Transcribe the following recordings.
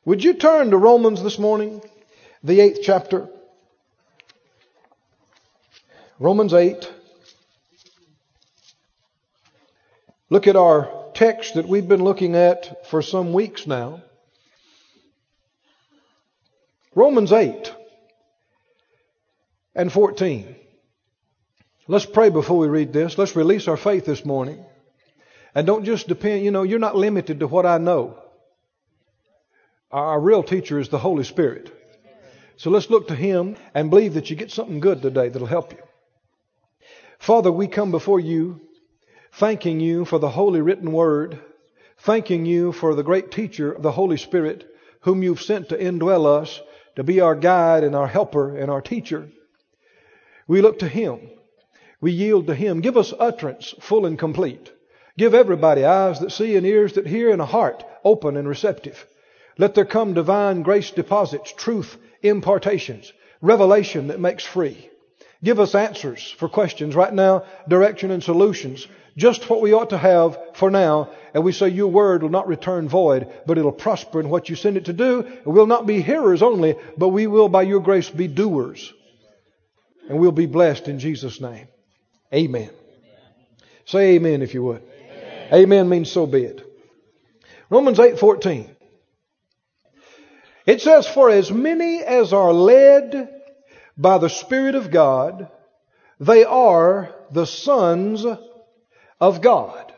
Would you turn to Romans this morning, the 8th chapter? Romans 8. Look at our text that we've been looking at for some weeks now. Romans 8 and 14. Let's pray before we read this. Let's release our faith this morning. And don't just depend, you're not limited to what I know. Our real teacher is the Holy Spirit. So let's look to Him and believe that you get something good today that'll help you. Father, we come before you, thanking you for the holy written word, thanking you for the great teacher, the Holy Spirit, whom you've sent to indwell us, to be our guide and our helper and our teacher. We look to Him. We yield to Him. Give us utterance full and complete. Give everybody eyes that see and ears that hear and a heart open and receptive. Let there come divine grace deposits, truth impartations, revelation that makes free. Give us answers for questions right now, direction and solutions, just what we ought to have for now. And we say your word will not return void, but it'll prosper in what you send it to do. And we'll not be hearers only, but we will by your grace be doers. And we'll be blessed in Jesus' name. Amen. Say amen if you would. Amen means so be it. Romans 8:14. It says, for as many as are led by the Spirit of God, they are the sons of God.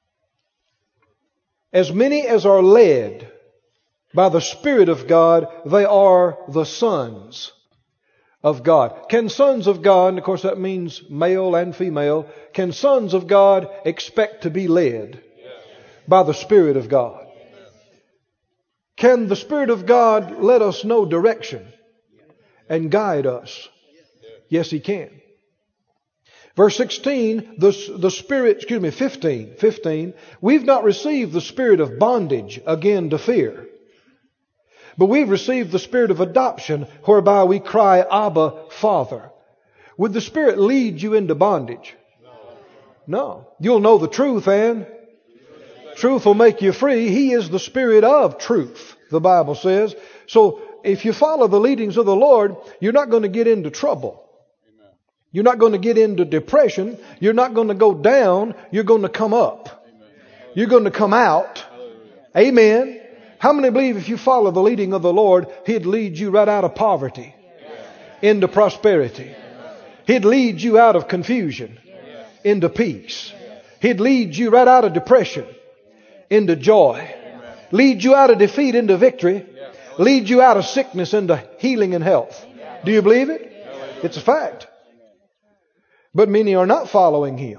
As many as are led by the Spirit of God, they are the sons of God. Can sons of God, and of course that means male and female, can sons of God expect to be led by the Spirit of God? Can the Spirit of God let us know direction and guide us? Yes, He can. Verse 16, the Spirit, 15. We've not received the spirit of bondage again to fear, but we've received the spirit of adoption whereby we cry, Abba, Father. Would the Spirit lead you into bondage? No. You'll know the truth, and truth will make you free. He is the Spirit of truth, the Bible says. So if you follow the leadings of the Lord, you're not going to get into trouble. You're not going to get into depression. You're not going to go down. You're going to come up. You're going to come out. Amen. How many believe if you follow the leading of the Lord, He'd lead you right out of poverty into prosperity? He'd lead you out of confusion into peace. He'd lead you right out of depression into joy. Lead you out of defeat into victory. Lead you out of sickness into healing and health. Do you believe it? It's a fact. But many are not following Him.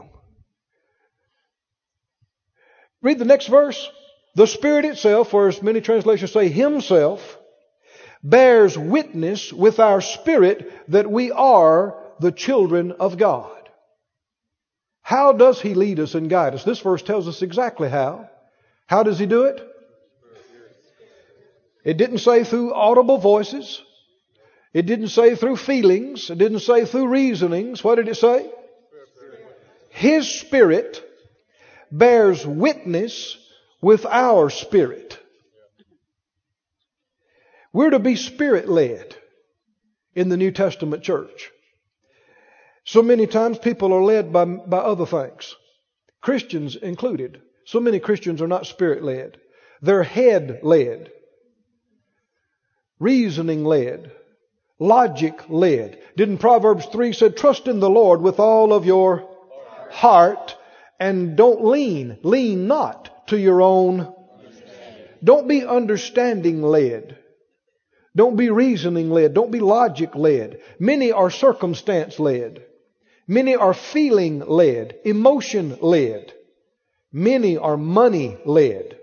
Read the next verse. The Spirit itself, or as many translations say, Himself, bears witness with our spirit that we are the children of God. How does He lead us and guide us? This verse tells us exactly how. How does He do it? It didn't say through audible voices. It didn't say through feelings. It didn't say through reasonings. What did it say? His Spirit bears witness with our spirit. We're to be Spirit-led in the New Testament church. So many times people are led by other things, Christians included. So many Christians are not Spirit-led. They're head-led, reasoning-led, logic-led. Didn't Proverbs 3 say, trust in the Lord with all of your heart and don't lean not to your own. Don't be understanding-led. Don't be reasoning-led. Don't be logic-led. Many are circumstance-led. Many are feeling-led, emotion-led. Many are money-led.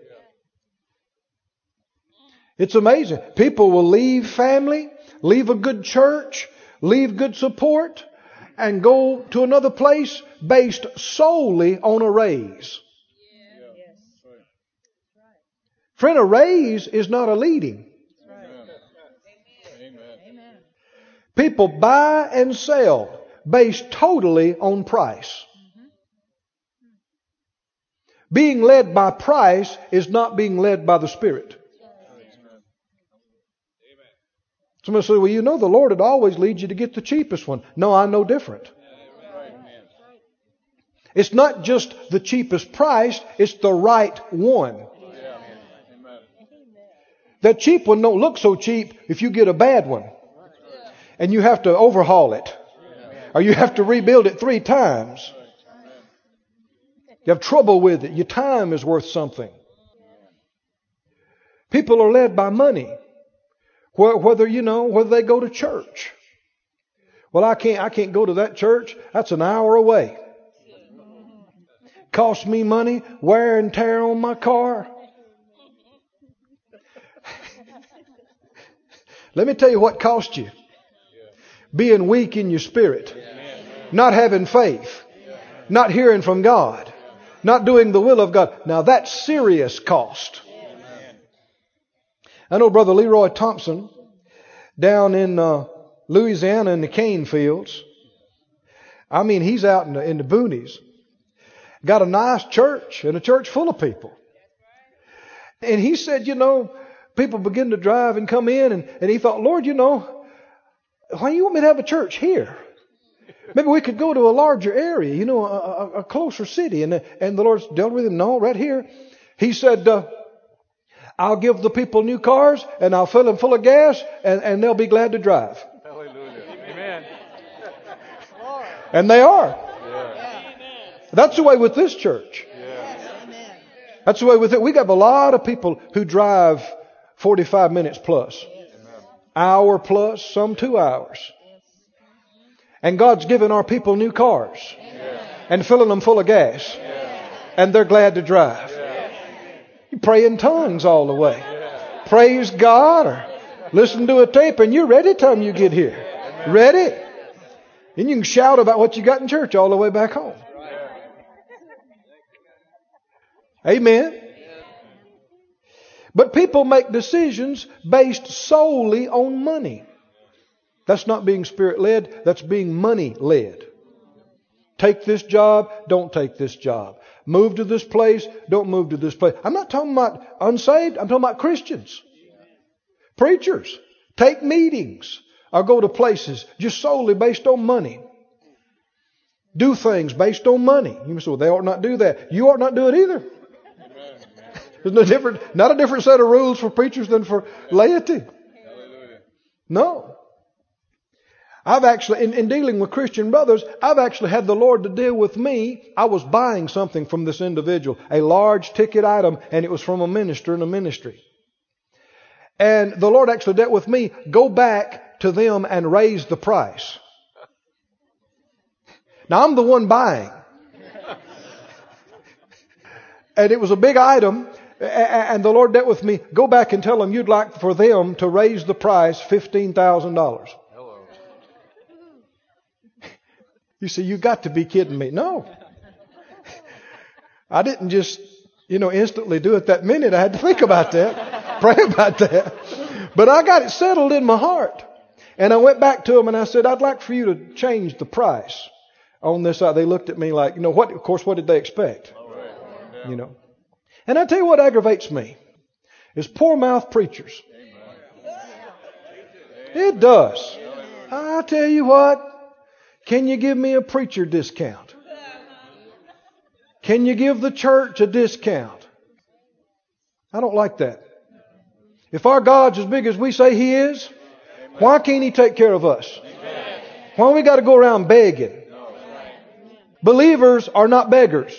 It's amazing. People will leave family, leave a good church, leave good support, and go to another place based solely on a raise. Friend, a raise is not a leading. People buy and sell based totally on price. Being led by price is not being led by the Spirit. Somebody said, well, you know the Lord would always lead you to get the cheapest one. No, I know different. It's not just the cheapest price, it's the right one. That cheap one don't look so cheap if you get a bad one. And you have to overhaul it. Or you have to rebuild it 3 times. You have trouble with it. Your time is worth something. People are led by money. Whether they go to church. Well, I can't go to that church. That's an hour away. Cost me money, wear and tear on my car. Let me tell you what cost you. Being weak in your spirit. Not having faith. Not hearing from God. Not doing the will of God. Now that's serious cost. I know Brother Leroy Thompson down in Louisiana in the cane fields. I mean, he's out in the boonies. Got a nice church and a church full of people. And he said, people begin to drive and come in and he thought, Lord, why do you want me to have a church here? Maybe we could go to a larger area, a closer city. And the Lord dealt with him. No, right here. He said, I'll give the people new cars and I'll fill them full of gas and they'll be glad to drive. Hallelujah. Amen. And they are. Yeah. That's the way with this church. Yeah. That's the way with it. We got a lot of people who drive 45 minutes plus. Hour plus, some 2 hours. And God's given our people new cars. And filling them full of gas. And they're glad to drive. You pray in tongues all the way. Praise God or listen to a tape and you're ready time you get here. Ready. And you can shout about what you got in church all the way back home. Amen. But people make decisions based solely on money. That's not being spirit-led. That's being money-led. Take this job, don't take this job. Move to this place, don't move to this place. I'm not talking about unsaved. I'm talking about Christians. Preachers. Take meetings or go to places just solely based on money. Do things based on money. You may say, well, they ought not do that. You ought not do it either. There's not a different set of rules for preachers than for laity. No. I've actually, in dealing with Christian brothers, I've actually had the Lord to deal with me. I was buying something from this individual, a large ticket item, and it was from a minister in a ministry. And the Lord actually dealt with me, go back to them and raise the price. Now I'm the one buying. And it was a big item. And the Lord dealt with me, go back and tell them you'd like for them to raise the price $15,000. You say, you got to be kidding me. No. I didn't just, instantly do it that minute. I had to think about that, pray about that. But I got it settled in my heart. And I went back to them and I said, I'd like for you to change the price on this. They looked at me like, what did they expect? And I tell you what aggravates me is poor mouth preachers. It does. I tell you what, can you give me a preacher discount? Can you give the church a discount? I don't like that. If our God's as big as we say He is, why can't He take care of us? Why we got to go around begging? Believers are not beggars.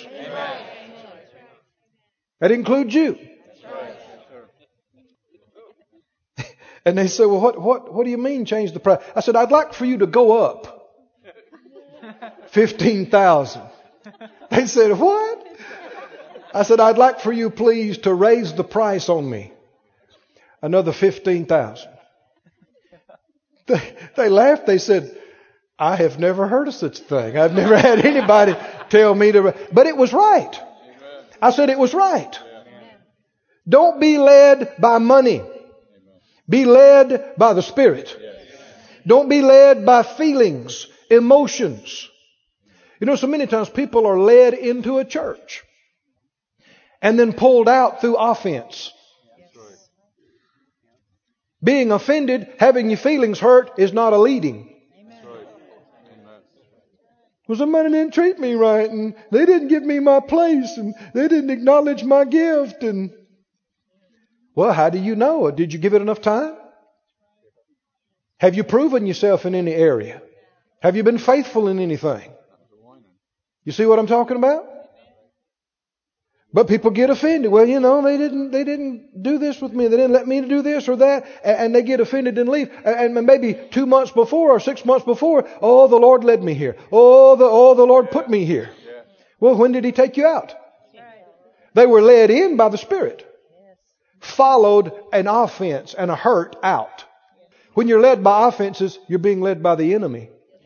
That includes you. And they said, well, what do you mean change the price? I said, I'd like for you to go up 15,000. They said, what? I said, I'd like for you please to raise the price on me. Another 15,000. They laughed. They said, I have never heard of such a thing. I've never had anybody tell me to. But it was right. I said it was right. Don't be led by money. Be led by the Spirit. Don't be led by feelings, emotions. So many times people are led into a church and then pulled out through offense. Being offended, having your feelings hurt is not a leading. That's right. Amen. Well, somebody didn't treat me right, and they didn't give me my place, and they didn't acknowledge my gift. And well, how do you know? Did you give it enough time? Have you proven yourself in any area? Have you been faithful in anything? You see what I'm talking about? But people get offended. Well, they didn't do this with me. They didn't let me do this or that. And they get offended and leave. And maybe 2 months before or 6 months before, oh, the Lord led me here. Oh, the Lord put me here. Well, when did He take you out? They were led in by the Spirit. Followed an offense and a hurt out. When you're led by offenses, you're being led by the enemy.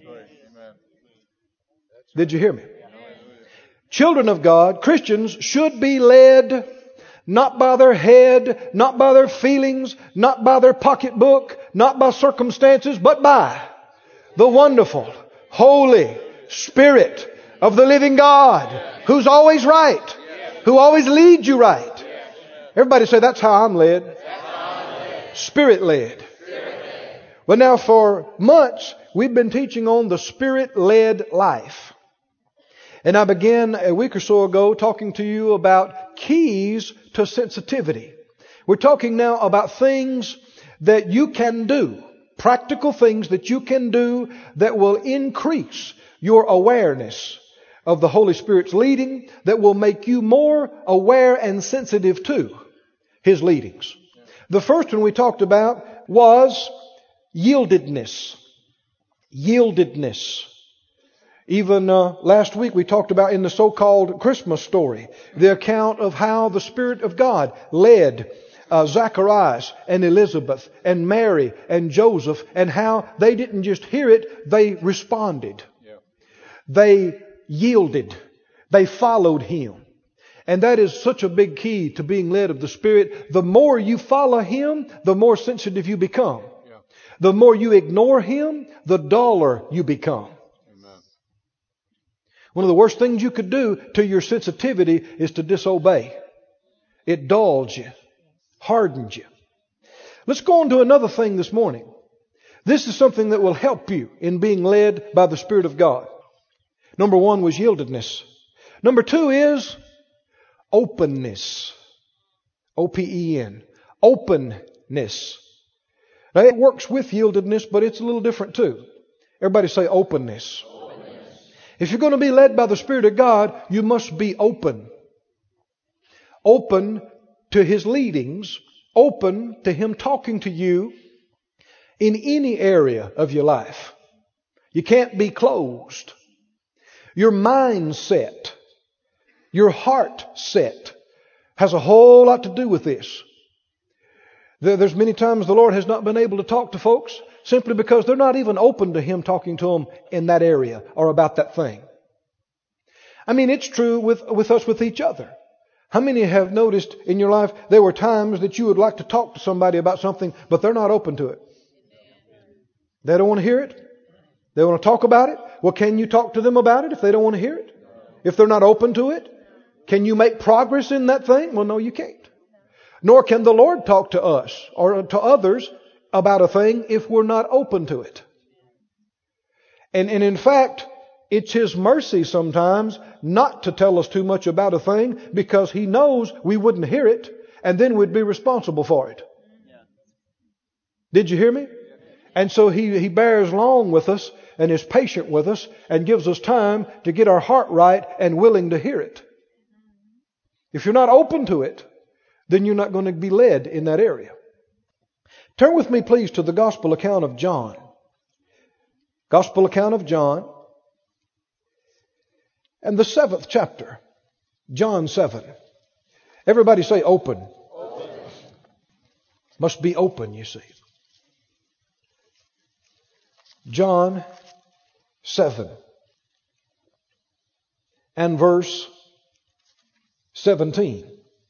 Did you hear me? Children of God, Christians should be led not by their head, not by their feelings, not by their pocketbook, not by circumstances, but by the wonderful, holy Spirit of the living God, who's always right, who always leads you right. Everybody say, that's how I'm led. Spirit-led. Well, now for months, we've been teaching on the Spirit-led life. And I began a week or so ago talking to you about keys to sensitivity. We're talking now about things that you can do, practical things that you can do that will increase your awareness of the Holy Spirit's leading, that will make you more aware and sensitive to His leadings. The first one we talked about was yieldedness. Yieldedness. Even last week we talked about in the so-called Christmas story, the account of how the Spirit of God led Zacharias and Elizabeth and Mary and Joseph, and how they didn't just hear it, they responded. Yeah. They yielded. They followed Him. And that is such a big key to being led of the Spirit. The more you follow Him, the more sensitive you become. Yeah. The more you ignore Him, the duller you become. One of the worst things you could do to your sensitivity is to disobey. It dulls you, hardens you. Let's go on to another thing this morning. This is something that will help you in being led by the Spirit of God. Number 1 was yieldedness. Number 2 is openness. O-P-E-N. Openness. Now it works with yieldedness, but it's a little different too. Everybody say openness. If you're going to be led by the Spirit of God, you must be open. Open to His leadings. Open to Him talking to you in any area of your life. You can't be closed. Your mindset, your heart set has a whole lot to do with this. There's many times the Lord has not been able to talk to folks simply because they're not even open to Him talking to them in that area or about that thing. I mean, it's true with us with each other. How many have noticed in your life there were times that you would like to talk to somebody about something, but they're not open to it? They don't want to hear it. They want to talk about it. Well, can you talk to them about it if they don't want to hear it? If they're not open to it? Can you make progress in that thing? Well, no, you can't. Nor can the Lord talk to us or to others about a thing if we're not open to it. And in fact, it's His mercy sometimes not to tell us too much about a thing, because He knows we wouldn't hear it and then we'd be responsible for it. Did you hear me? And so He bears long with us and is patient with us and gives us time to get our heart right and willing to hear it. If you're not open to it, then you're not going to be led in that area. Turn with me, please, to the Gospel account of John. Gospel account of John. And the 7th chapter. John 7. Everybody say open. Open. Must be open, you see. John 7. And verse 17.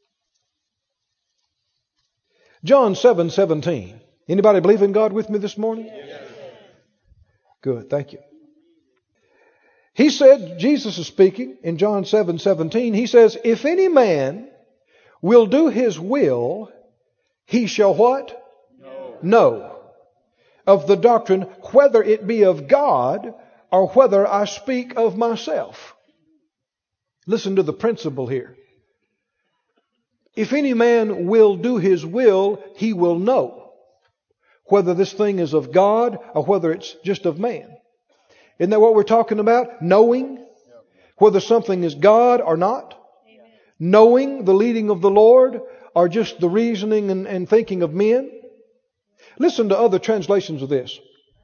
John 7:17. Anybody believe in God with me this morning? Yes. Good, thank you. He said, Jesus is speaking in John 7:17. He says, if any man will do his will, he shall what? know of the doctrine, whether it be of God or whether I speak of myself. Listen to the principle here. If any man will do his will, he will know whether this thing is of God or whether it's just of man. Isn't that what we're talking about? Knowing whether something is God or not. Amen. Knowing the leading of the Lord or just the reasoning and thinking of men. Listen to other translations of this.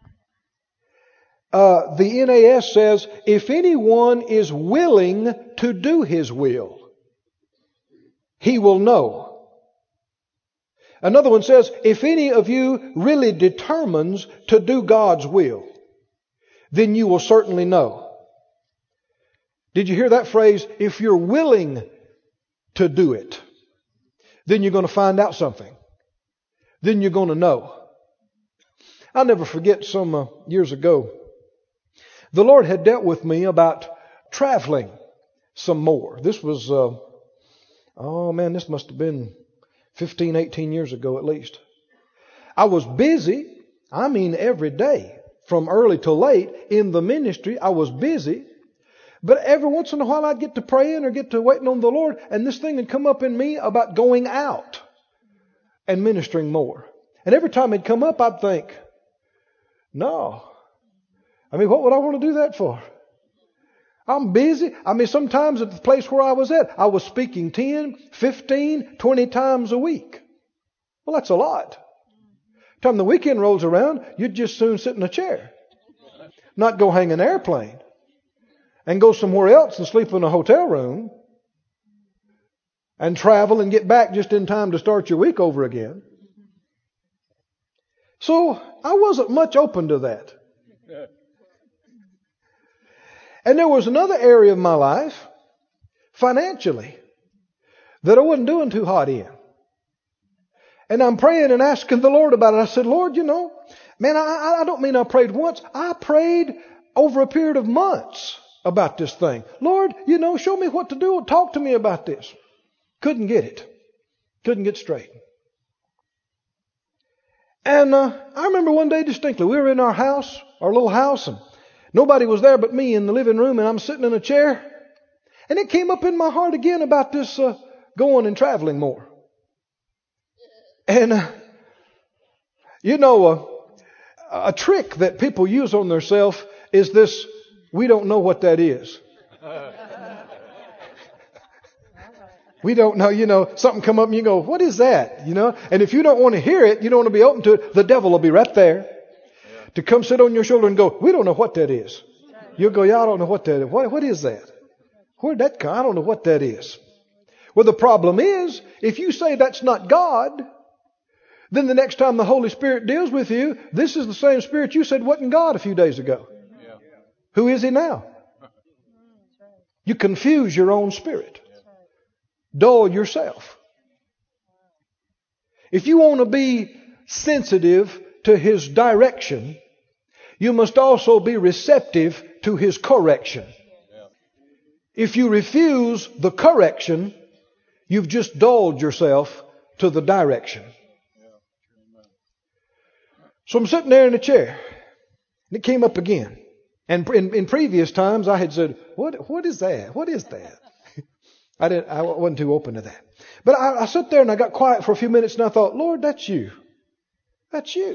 The NAS says, if anyone is willing to do his will, he will know. Another one says, if any of you really determines to do God's will, then you will certainly know. Did you hear that phrase? If you're willing to do it, then you're going to find out something. Then you're going to know. I'll never forget some years ago, the Lord had dealt with me about traveling some more. This was, this must have been 15, 18 years ago at least. I was busy, every day. From early to late in the ministry, I was busy. But every once in a while I'd get to praying or get to waiting on the Lord, and this thing would come up in me about going out and ministering more. And every time it'd come up, I'd think, no. What would I want to do that for? I'm busy. Sometimes at the place where I was at, I was speaking 10, 15, 20 times a week. Well, that's a lot. Time the weekend rolls around, you'd just soon sit in a chair. Not go hang an airplane. And go somewhere else and sleep in a hotel room. And travel and get back just in time to start your week over again. So I wasn't much open to that. And there was another area of my life, financially, that I wasn't doing too hot in. And I'm praying and asking the Lord about it. I said, Lord, I don't mean I prayed once. I prayed over a period of months about this thing. Lord, show me what to do. Talk to me about this. Couldn't get it. Couldn't get straight. And I remember one day distinctly, we were in our house, our little house, and nobody was there but me in the living room, and I'm sitting in a chair. And it came up in my heart again about this going and traveling more. And, a trick that people use on themselves is this, we don't know what that is. We don't know, something come up and you go, what is that? And if you don't want to hear it, you don't want to be open to it, the devil will be right there to come sit on your shoulder and go, we don't know what that is. You'll go, yeah, I don't know what that is. What is that? Where'd that come? I don't know what that is. Well, the problem is, if you say that's not God, then the next time the Holy Spirit deals with you, this is the same Spirit you said wasn't God a few days ago. Yeah. Who is He now? You confuse your own spirit. Dull yourself. If you want to be sensitive to His direction, you must also be receptive to His correction. If you refuse the correction, you've just dulled yourself to the direction. So I'm sitting there in a chair, and it came up again. And in previous times, I had said, "What is that? What is that?" I wasn't too open to that. But I sat there and I got quiet for a few minutes, and I thought, "Lord, that's you. That's you.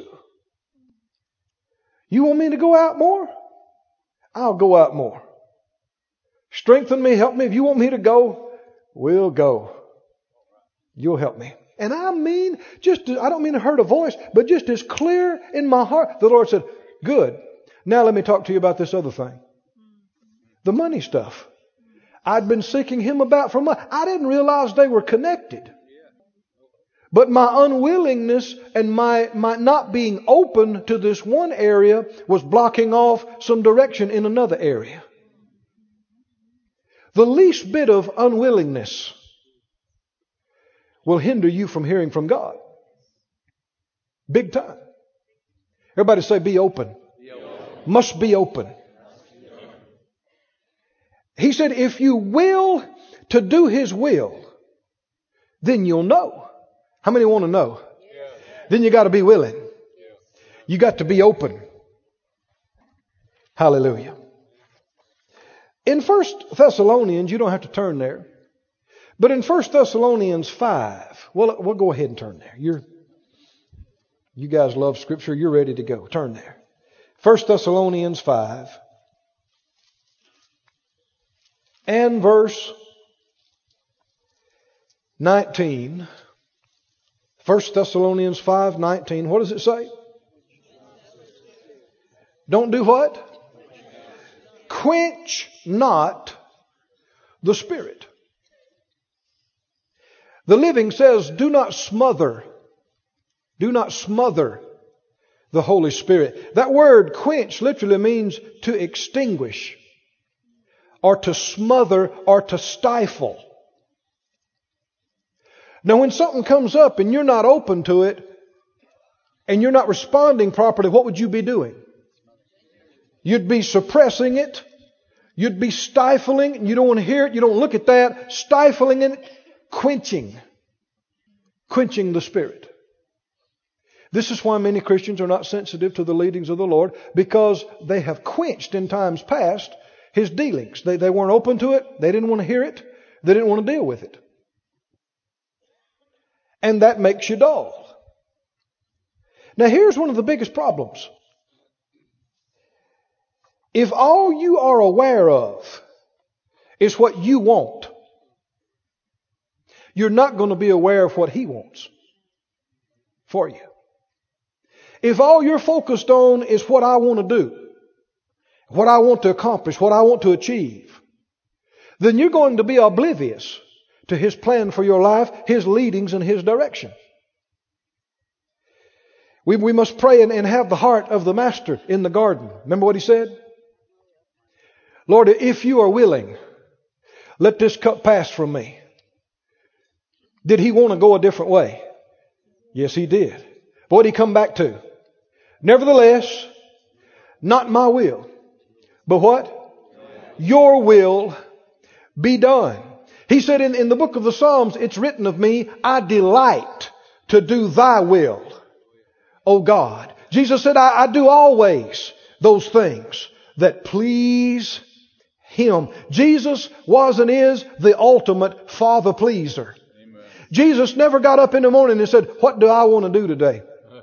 You want me to go out more? I'll go out more. Strengthen me, help me. If you want me to go, we'll go. You'll help me." And I don't mean to hurt a voice, but just as clear in my heart, the Lord said, "Good. Now let me talk to you about this other thing. The money stuff. I'd been seeking Him about for months. I didn't realize they were connected. But my unwillingness and my not being open to this one area was blocking off some direction in another area. The least bit of unwillingness will hinder you from hearing from God. Big time. Everybody say, be open. Must be open. He said, if you will to do His will, then you'll know. How many want to know? Then you got to be willing. You got to be open. Hallelujah. In 1 Thessalonians, you don't have to turn there. But in 1 Thessalonians 5, we'll go ahead and turn there. You guys love Scripture. You're ready to go. Turn there. 1 Thessalonians 5 and verse 19. 1 Thessalonians 5:19. What does it say? Don't do what? Quench not the Spirit. The Living says, do not smother. Do not smother the Holy Spirit. That word quench literally means to extinguish or to smother or to stifle. Now when something comes up and you're not open to it and you're not responding properly, what would you be doing? You'd be suppressing it. You'd be stifling. You don't want to hear it. You don't look at that. Stifling it. Quenching the Spirit. This is why many Christians are not sensitive to the leadings of the Lord, because they have quenched in times past His dealings. They weren't open to it. They didn't want to hear it. They didn't want to deal with it. And that makes you dull. Now here's one of the biggest problems. If all you are aware of is what you want, you're not going to be aware of what He wants for you. If all you're focused on is what I want to do, what I want to accomplish, what I want to achieve, then you're going to be oblivious to His plan for your life, His leadings, and His direction. We must pray and have the heart of the Master in the garden. Remember what He said? Lord, if you are willing, let this cup pass from me. Did He want to go a different way? Yes, He did. But what did He come back to? Nevertheless, not my will, but what? Your will be done. He said in the book of the Psalms, it's written of me, I delight to do thy will, O God. Jesus said, I do always those things that please Him. Jesus was and is the ultimate Father pleaser. Amen. Jesus never got up in the morning and said, what do I want to do today?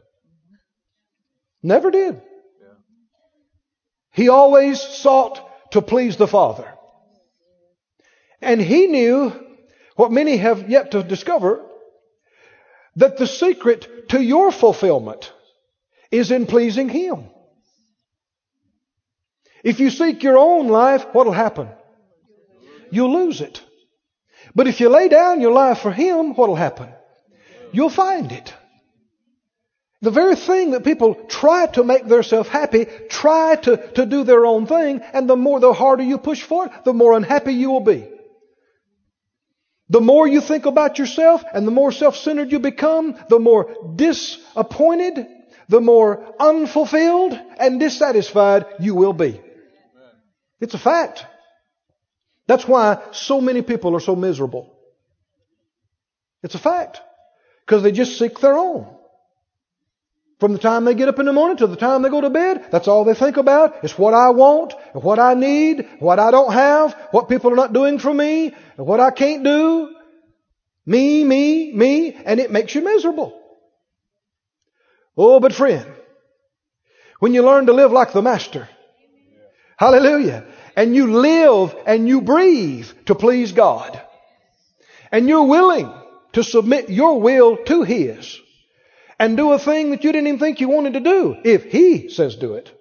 Never did. Yeah. He always sought to please the Father. And He knew what many have yet to discover, that the secret to your fulfillment is in pleasing Him. If you seek your own life, what will happen? You'll lose it. But if you lay down your life for Him, what will happen? You'll find it. The very thing that people try to make themselves happy, try to do their own thing, and the harder you push for it, the more unhappy you will be. The more you think about yourself and the more self-centered you become, the more disappointed, the more unfulfilled and dissatisfied you will be. It's a fact. That's why so many people are so miserable. It's a fact. Because they just seek their own. From the time they get up in the morning to the time they go to bed, that's all they think about. It's what I want, what I need, what I don't have, what people are not doing for me, and what I can't do. Me, and it makes you miserable. Oh, but friend, when you learn to live like the Master, hallelujah, and you live and you breathe to please God, and you're willing to submit your will to His, and do a thing that you didn't even think you wanted to do, if He says do it.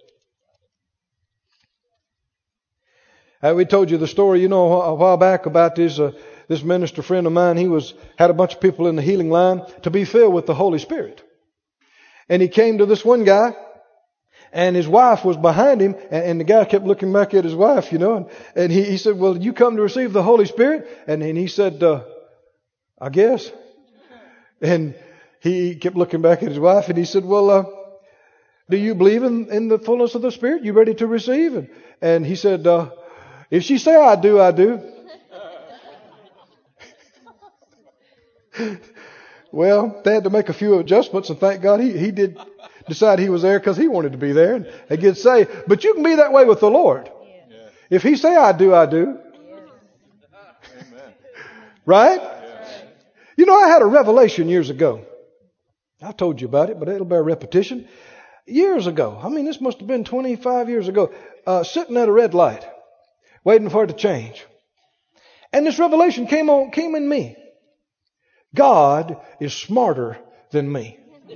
We told you the story, a while back about this minister friend of mine. He had a bunch of people in the healing line to be filled with the Holy Spirit. And he came to this one guy, and his wife was behind him, and the guy kept looking back at his wife, and he said, well, you come to receive the Holy Spirit? And he said, I guess. And he kept looking back at his wife, and he said, well, do you believe in the fullness of the Spirit? You ready to receive? And he said, if she say I do, I do. Well, they had to make a few adjustments, and thank God he did decide he was there because he wanted to be there and get saved. But you can be that way with the Lord. If He say I do, I do. Right? You know, I had a revelation years ago. I've told you about it, but it'll bear repetition. Years ago, I mean, this must have been 25 years ago, sitting at a red light, waiting for it to change. And this revelation came in me. God is smarter than me.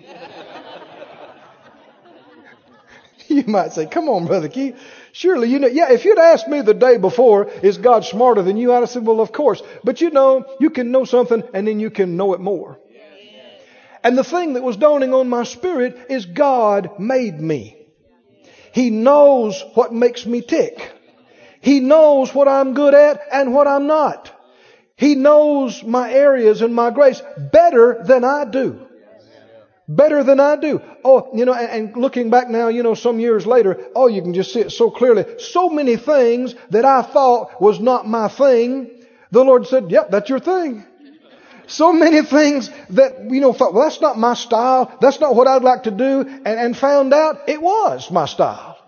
You might say, come on, Brother Keith. Surely, you know, yeah, if you'd asked me the day before, is God smarter than you? I'd have said, well, of course. But you know, you can know something and then you can know it more. And the thing that was dawning on my spirit is God made me. He knows what makes me tick. He knows what I'm good at and what I'm not. He knows my areas and my grace better than I do. Better than I do. Oh, you know, and looking back now, you know, some years later, oh, you can just see it so clearly. So many things that I thought was not my thing, the Lord said, yep, that's your thing. So many things that, you know, thought, well, that's not my style. That's not what I'd like to do. And found out it was my style.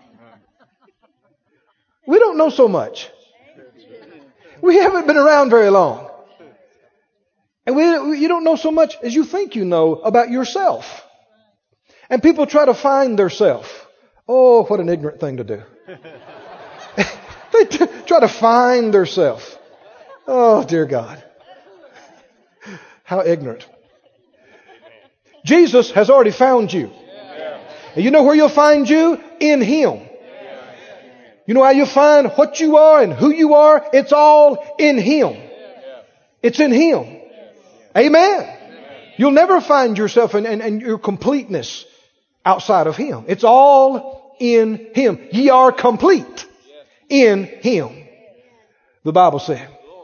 We don't know so much. We haven't been around very long. And you don't know so much as you think you know about yourself. And people try to find their self. Oh, what an ignorant thing to do. They try to find their self. Oh, dear God. How ignorant. Jesus has already found you. And you know where you'll find you? In Him. You know how you'll find what you are and who you are? It's all in Him. It's in Him. Amen. You'll never find yourself and your completeness outside of Him. It's all in Him. Ye are complete in Him, the Bible said.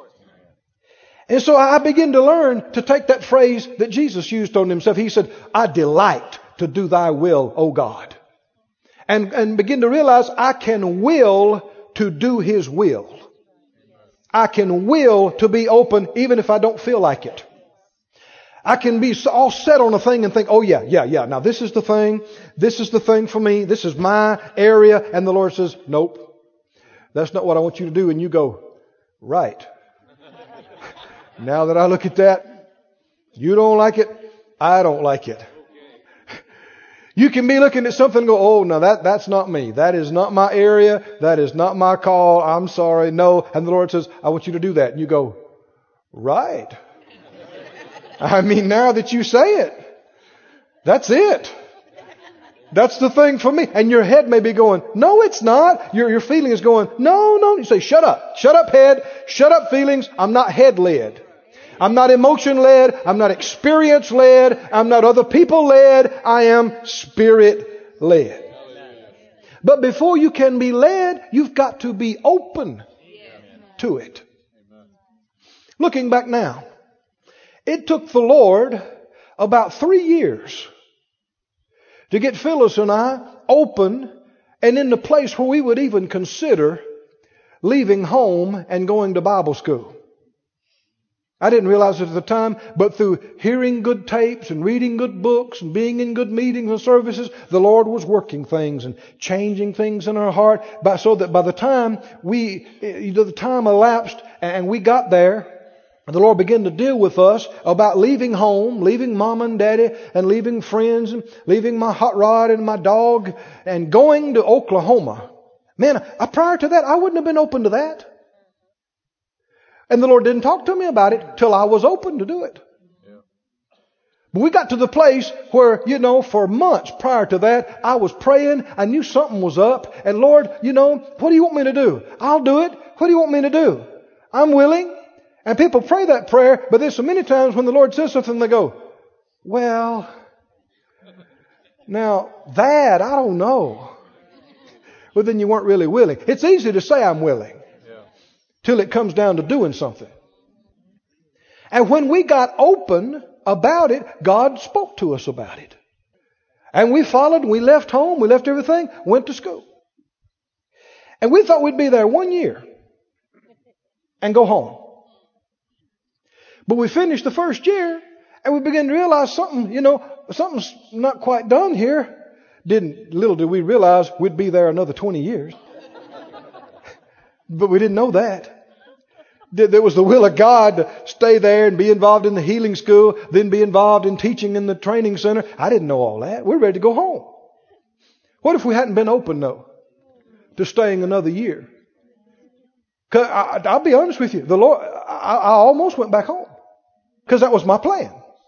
And so I begin to learn to take that phrase that Jesus used on Himself. He said, I delight to do Thy will, O God. And begin to realize I can will to do His will. I can will to be open even if I don't feel like it. I can be all set on a thing and think, oh yeah. Now this is the thing. This is the thing for me. This is my area. And the Lord says, nope. That's not what I want you to do. And you go, right. Now that I look at that, you don't like it. I don't like it. You can be looking at something and go, oh, no, that's not me. That is not my area. That is not my call. I'm sorry. No. And the Lord says, I want you to do that. And you go, right. I mean, now that you say it, that's it. That's the thing for me. And your head may be going, no, it's not. Your feeling is going, no. You say, shut up. Shut up, head. Shut up, feelings. I'm not head-led. I'm not emotion-led. I'm not experience-led. I'm not other people-led. I am Spirit-led. But before you can be led, you've got to be open to it. Looking back now, it took the Lord about 3 years to get Phyllis and I open and in the place where we would even consider leaving home and going to Bible school. I didn't realize it at the time, but through hearing good tapes and reading good books and being in good meetings and services, the Lord was working things and changing things in our heart, so that by the time the time elapsed and we got there, the Lord began to deal with us about leaving home, leaving Mom and Daddy, and leaving friends, and leaving my hot rod and my dog, and going to Oklahoma. Man, prior to that, I wouldn't have been open to that. And the Lord didn't talk to me about it till I was open to do it. Yeah. But we got to the place where, for months prior to that, I was praying. I knew something was up. And Lord, what do you want me to do? I'll do it. What do you want me to do? I'm willing. And people pray that prayer, but there's so many times when the Lord says something, they go, well, now that, I don't know. Well, then you weren't really willing. It's easy to say I'm willing till it comes down to doing something. And when we got open about it, God spoke to us about it. And we followed, and we left home, we left everything, went to school. And we thought we'd be there 1 year and go home. But we finished the first year and we began to realize something's not quite done here, Little did we realize we'd be there another 20 years. But we didn't know that. There was the will of God to stay there and be involved in the healing school, then be involved in teaching in the training center. I didn't know all that. We're ready to go home. What if we hadn't been open, though, to staying another year? I'll be honest with you. The Lord, I almost went back home because that was my plan.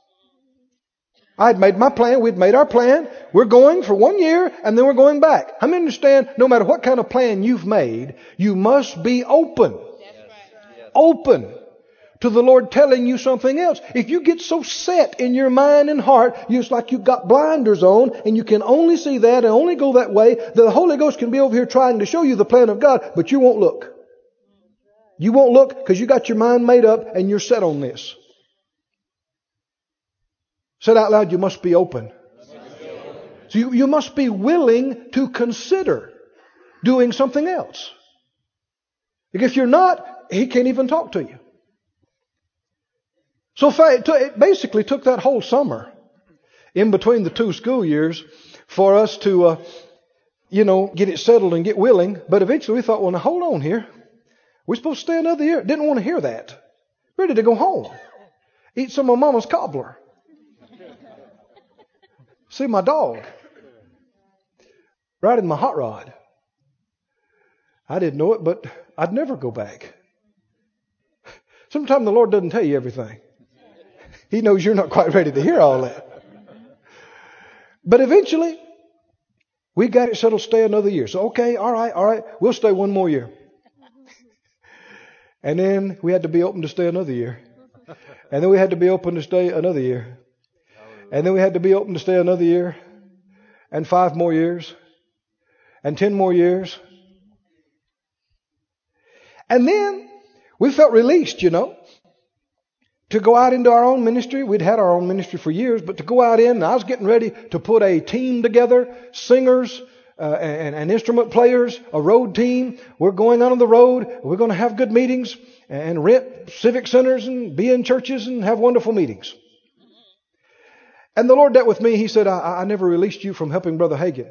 I had made my plan. We'd made our plan. We're going for 1 year and then we're going back. I understand no matter what kind of plan you've made, you must be open. Open to the Lord telling you something else. If you get so set in your mind and heart, it's like you've got blinders on and you can only see that and only go that way, the Holy Ghost can be over here trying to show you the plan of God, but you won't look. You won't look because you got your mind made up and you're set on this. Said out loud, you must be open. So you must be willing to consider doing something else. If you're not, He can't even talk to you. So it basically took that whole summer in between the 2 school years for us to, get it settled and get willing. But eventually we thought, well, now hold on here. We're supposed to stay another year. Didn't want to hear that. Ready to go home. Eat some of Mama's cobbler. See my dog. Riding my hot rod. I didn't know it, but I'd never go back. Sometimes the Lord doesn't tell you everything. He knows you're not quite ready to hear all that. But eventually, we got it settled to stay another year. So, okay, all right, we'll stay 1 more year. And then we had to be open to stay another year. And then we had to be open to stay another year. And then we had to be open to stay another year. And 5 more years. And 10 more years. And then we felt released, to go out into our own ministry. We'd had our own ministry for years, but to go out in, and I was getting ready to put a team together, singers and instrument players, a road team. We're going out on the road. We're going to have good meetings and rent civic centers and be in churches and have wonderful meetings. And the Lord dealt with me. He said, I never released you from helping Brother Hagin.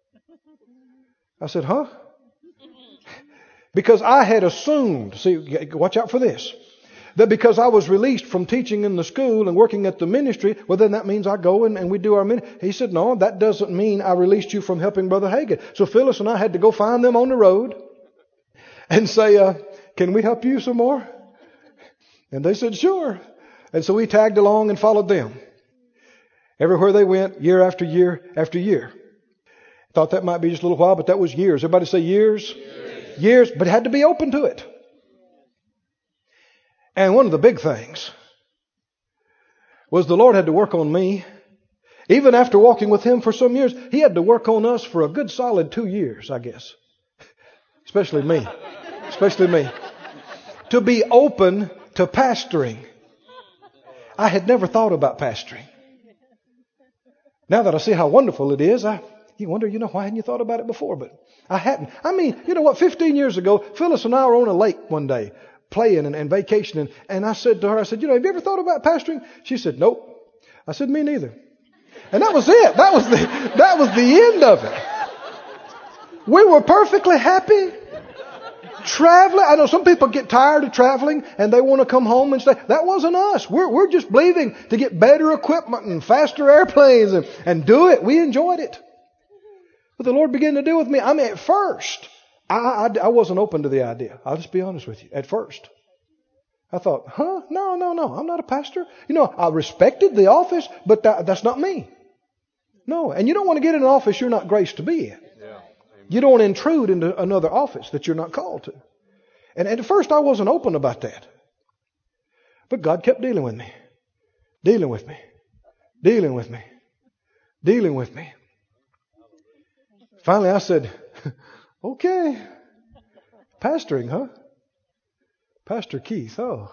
I said, huh? Because I had assumed, see, watch out for this, that because I was released from teaching in the school and working at the ministry, well, then that means I go and we do our ministry. He said, no, that doesn't mean I released you from helping Brother Hagin. So Phyllis and I had to go find them on the road and say, can we help you some more? And they said, sure. And so we tagged along and followed them. Everywhere they went, year after year after year. Thought that might be just a little while, but that was years. Everybody say years? Years, but had to be open to it. And one of the big things was the Lord had to work on me. Even after walking with Him for some years, He had to work on us for a good solid 2 years, I guess. Especially me. To be open to pastoring. I had never thought about pastoring. Now that I see how wonderful it is, you wonder, why hadn't you thought about it before? But I hadn't. I mean, 15 years ago, Phyllis and I were on a lake one day, playing and vacationing. And I said to her, have you ever thought about pastoring? She said, nope. I said, me neither. And that was it. That was the end of it. We were perfectly happy traveling. I know some people get tired of traveling and they want to come home and stay. That wasn't us. We're just believing to get better equipment and faster airplanes and do it. We enjoyed it. But the Lord began to deal with me. I mean, at first, I wasn't open to the idea. I'll just be honest with you. At first. I thought, no, I'm not a pastor. I respected the office, but that's not me. No, and you don't want to get in an office you're not graced to be in. Yeah. You don't want to intrude into another office that you're not called to. And at first I wasn't open about that. But God kept dealing with me. Dealing with me. Dealing with me. Dealing with me. Finally I said, okay. Pastoring, huh? Pastor Keith, oh.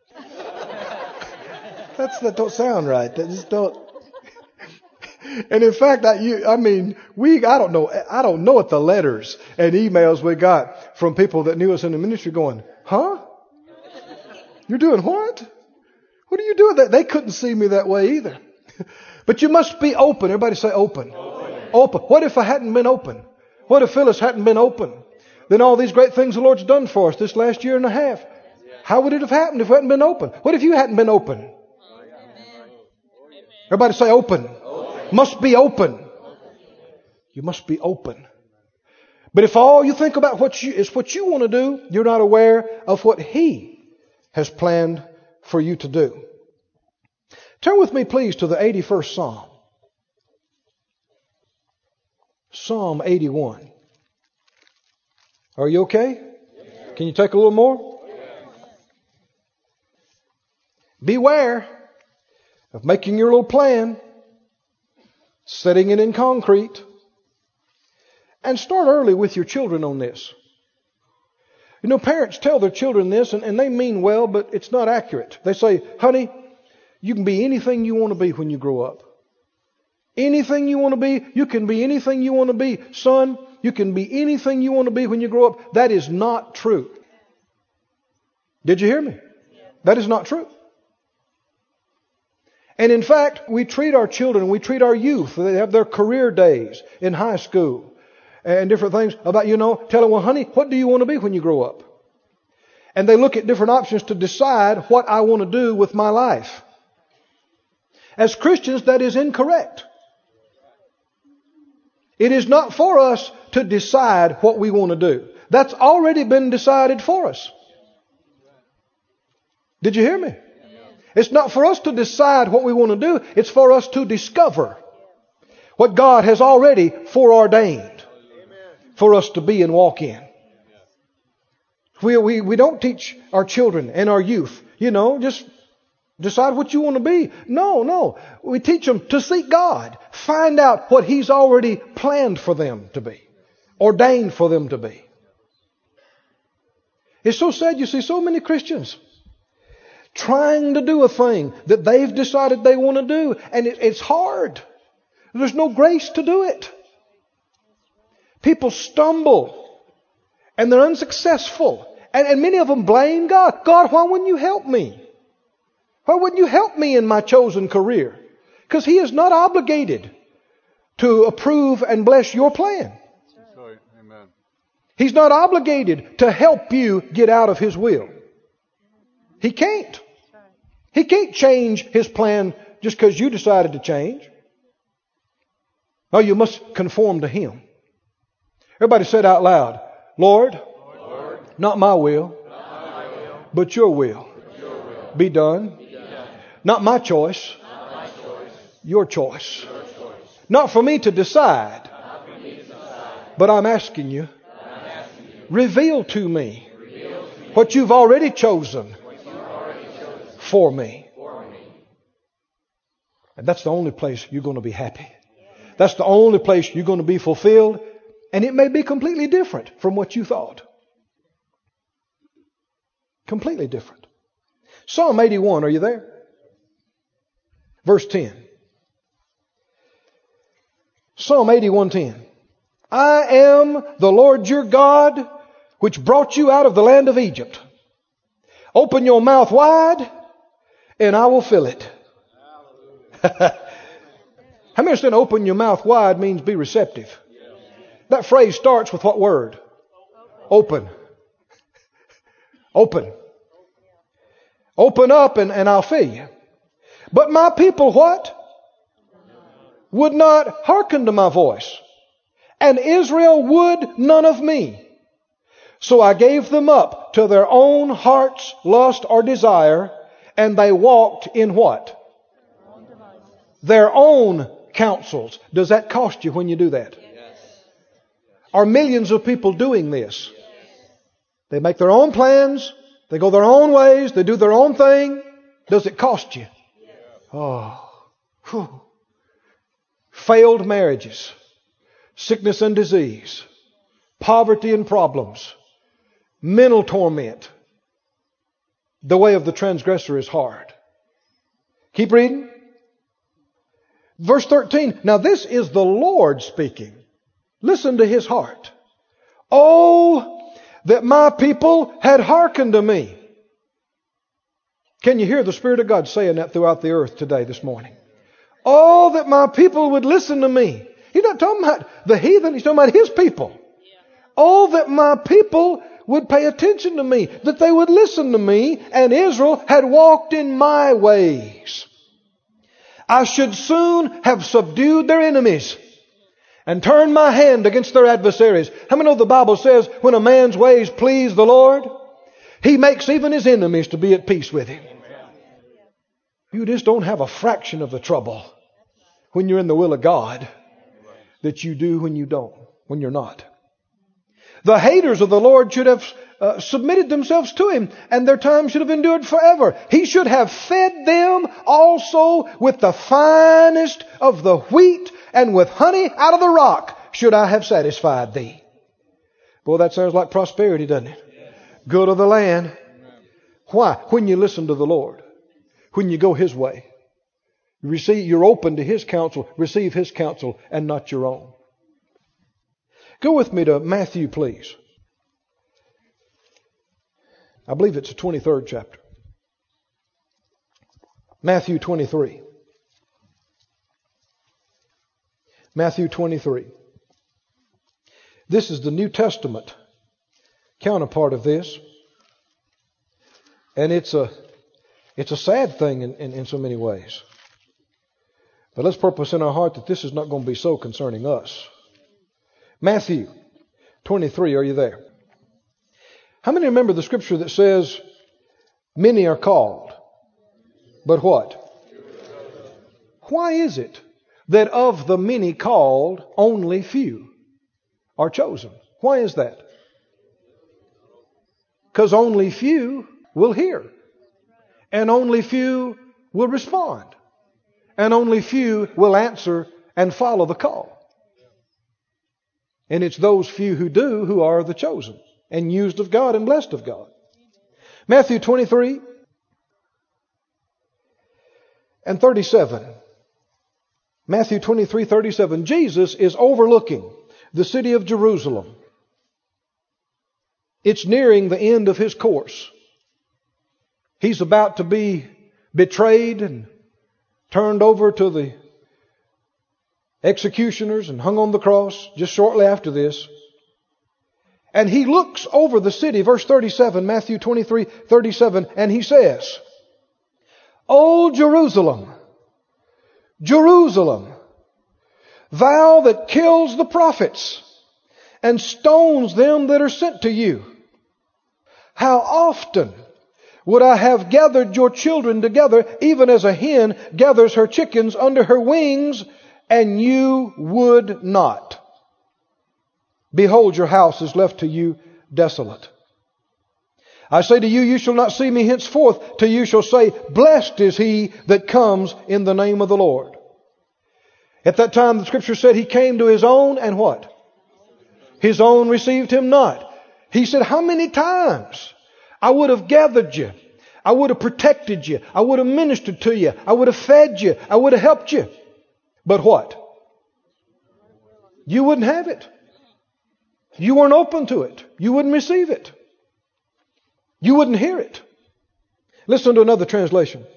That don't sound right. That just don't. And in fact, I don't know what the letters and emails we got from people that knew us in the ministry going, huh? You're doing what? What are you doing? They couldn't see me that way either. But you must be open. Everybody say open. Open. What if I hadn't been open? What if Phyllis hadn't been open? Then all these great things the Lord's done for us this last year and a half. How would it have happened if we hadn't been open? What if you hadn't been open? Everybody say open. Must be open. You must be open. But if all you think about is what you want to do, you're not aware of what He has planned for you to do. Turn with me, please, to the 81st Psalm. Psalm 81. Are you okay? Can you take a little more? Beware of making your little plan, setting it in concrete, and start early with your children on this. You know, parents tell their children this, and they mean well, but it's not accurate. They say, honey, you can be anything you want to be when you grow up. Anything you want to be, you can be anything you want to be. Son, you can be anything you want to be when you grow up. That is not true. Did you hear me? That is not true. And in fact, we treat our children, we treat our youth, they have their career days in high school and different things about, tell them, well, honey, what do you want to be when you grow up? And they look at different options to decide what I want to do with my life. As Christians, that is incorrect. It is not for us to decide what we want to do. That's already been decided for us. Did you hear me? It's not for us to decide what we want to do. It's for us to discover what God has already foreordained for us to be and walk in. We don't teach our children and our youth, just decide what you want to be. No. We teach them to seek God. Find out what He's already planned for them to be. Ordained for them to be. It's so sad you see so many Christians trying to do a thing that they've decided they want to do. And it's hard. There's no grace to do it. People stumble. And they're unsuccessful. And many of them blame God. God, why wouldn't you help me? Why wouldn't you help me in my chosen career? Because He is not obligated to approve and bless your plan. That's right. Amen. He's not obligated to help you get out of His will. He can't. He can't change His plan just because you decided to change. No, you must conform to Him. Everybody said out loud, Lord, not my will, but your will. Be done. Not my choice, your choice. Not for me to decide, but I'm asking you, reveal to me what you've already chosen for me. And that's the only place you're going to be happy. That's the only place you're going to be fulfilled. And it may be completely different from what you thought. Completely different. Psalm 81, are you there? Verse 10. Psalm 81:10. I am the Lord your God, which brought you out of the land of Egypt. Open your mouth wide, and I will fill it. How many understand open your mouth wide means be receptive? That phrase starts with what word? Open. Open. Open up and I'll fill you. But my people what? Would not hearken to my voice. And Israel would none of me. So I gave them up to their own heart's lust or desire, and they walked in what? Their own counsels. Does that cost you when you do that? Yes. Are millions of people doing this? They make their own plans. They go their own ways. They do their own thing. Does it cost you? Oh. Whew. Failed marriages. Sickness and disease. Poverty and problems. Mental torment. The way of the transgressor is hard. Keep reading. Verse 13. Now this is the Lord speaking. Listen to His heart. Oh, that my people had hearkened to me. Can you hear the Spirit of God saying that throughout the earth today, this morning? Oh, that my people would listen to me. He's not talking about the heathen. He's talking about His people. Oh, that my people would pay attention to me, that they would listen to me, and Israel had walked in my ways. I should soon have subdued their enemies and turned my hand against their adversaries. How many know the Bible says when a man's ways please the Lord, He makes even his enemies to be at peace with him. You just don't have a fraction of the trouble when you're in the will of God that you do when you're not. The haters of the Lord should have submitted themselves to Him, and their time should have endured forever. He should have fed them also with the finest of the wheat, and with honey out of the rock should I have satisfied thee. Boy, that sounds like prosperity, doesn't it? Good of the land. Why? When you listen to the Lord, when you go His way, you're open to His counsel, receive His counsel and not your own. Go with me to Matthew, please. I believe it's the 23rd chapter. Matthew 23. Matthew 23. This is the New Testament counterpart of this. And it's a sad thing in so many ways. But let's purpose in our heart that this is not going to be so concerning us. Matthew 23, are you there? How many remember the scripture that says, many are called, but what? Why is it that of the many called, only few are chosen? Why is that? Because only few will hear. And only few will respond. And only few will answer and follow the call. And it's those few who do who are the chosen and used of God and blessed of God. Matthew 23 and 37. Matthew 23:37. Jesus is overlooking the city of Jerusalem. It's nearing the end of His course. He's about to be betrayed and turned over to the executioners and hung on the cross just shortly after this. And He looks over the city, verse 37, Matthew 23:37, and He says, O Jerusalem, Jerusalem, thou that kills the prophets and stones them that are sent to you, how often would I have gathered your children together, even as a hen gathers her chickens under her wings, and you would not. Behold, your house is left to you desolate. I say to you, you shall not see me henceforth, till you shall say, blessed is he that comes in the name of the Lord. At that time, the scripture said He came to His own, and what? His own received Him not. He said, how many times I would have gathered you. I would have protected you. I would have ministered to you. I would have fed you. I would have helped you. But what? You wouldn't have it. You weren't open to it. You wouldn't receive it. You wouldn't hear it. Listen to another translation.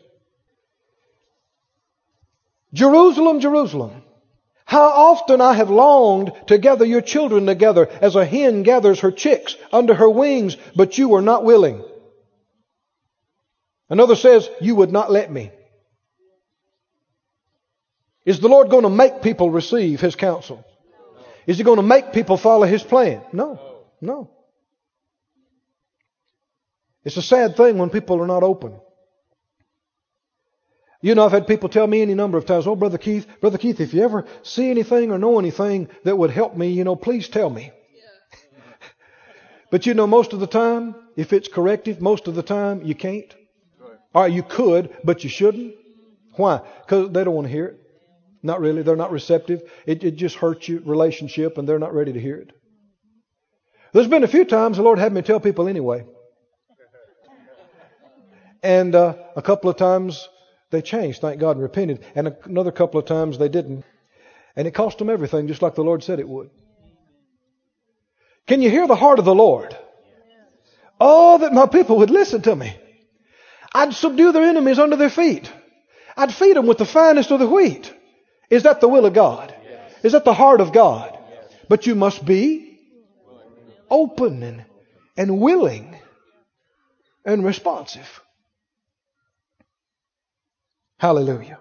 Jerusalem, Jerusalem, how often I have longed to gather your children together as a hen gathers her chicks under her wings, but you were not willing. Another says, you would not let me. Is the Lord going to make people receive His counsel? Is He going to make people follow His plan? No. No. It's a sad thing when people are not open. You know, I've had people tell me any number of times, oh, Brother Keith, if you ever see anything or know anything that would help me, please tell me. But most of the time, if it's corrective, most of the time you can't. All right, you could, but you shouldn't. Why? Because they don't want to hear it. Not really. They're not receptive. It just hurts your relationship and they're not ready to hear it. There's been a few times the Lord had me tell people anyway. And a couple of times they changed, thank God, and repented. And another couple of times they didn't. And it cost them everything, just like the Lord said it would. Can you hear the heart of the Lord? Oh, that my people would listen to me. I'd subdue their enemies under their feet. I'd feed them with the finest of the wheat. Is that the will of God? is at the heart of God. But you must be open and willing and responsive. Hallelujah.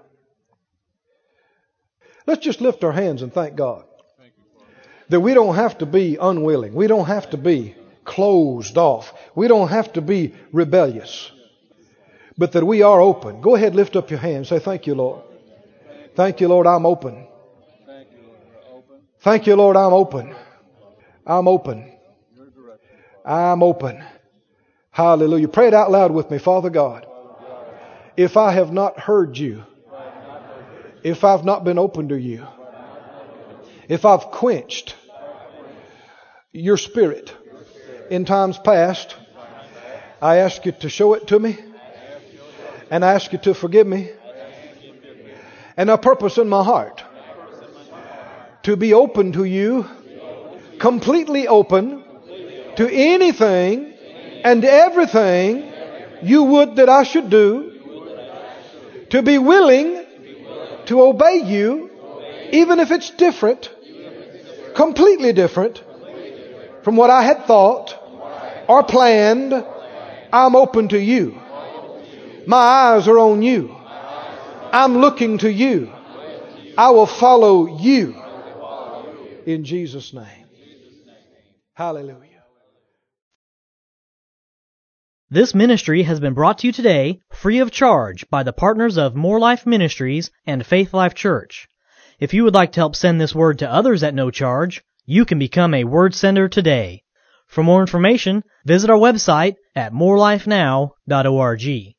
Let's just lift our hands and thank God that we don't have to be unwilling. We don't have to be closed off. We don't have to be rebellious. But that we are open. Go ahead, lift up your hands. Say, thank you, Lord. Thank you, Lord, I'm open. Thank you, Lord, I'm open. I'm open. I'm open. Hallelujah. Pray it out loud with me. Father God, if I have not heard you, if I've not been open to you, if I've quenched your Spirit in times past, I ask you to show it to me, and I ask you to forgive me, and I purpose in my heart to be open to you, completely open to anything and everything you would that I should do, to be willing to obey you, even if it's different, completely different from what I had thought or planned. I'm open to you. My eyes are on you. I'm looking to you. I will follow you. In Jesus' name. Hallelujah. This ministry has been brought to you today free of charge by the partners of More Life Ministries and Faith Life Church. If you would like to help send this word to others at no charge, you can become a word sender today. For more information, visit our website at morelifenow.org.